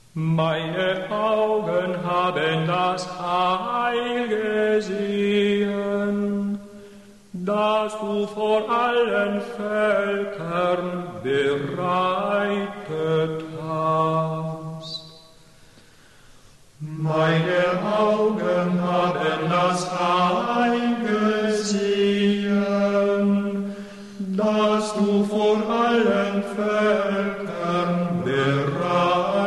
Meine Augen haben das Heil gesehen, das du vor allen Völkern bereitet hast. Meine Augen haben das Heil gesehen, das du vor allen Völkern bereitet hast.